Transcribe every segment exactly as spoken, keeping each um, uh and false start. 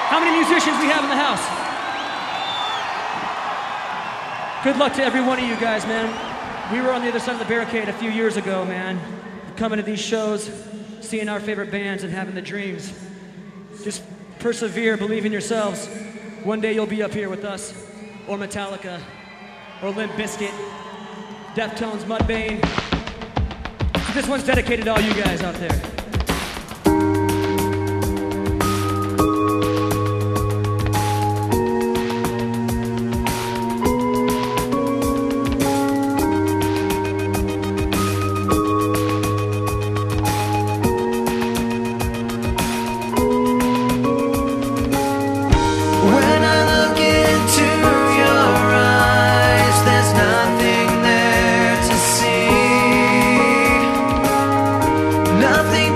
How many musicians we have in the house? Good luck to every one of you guys, man. We were on the other side of the barricade a few years ago, man. Coming to these shows, seeing our favorite bands and having the dreams. Just persevere, believe in yourselves. One day you'll be up here with us, or Metallica, or Limp Bizkit, Deftones, Mudvayne. This one's dedicated to all you guys out there. Nothing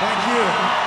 Thank you.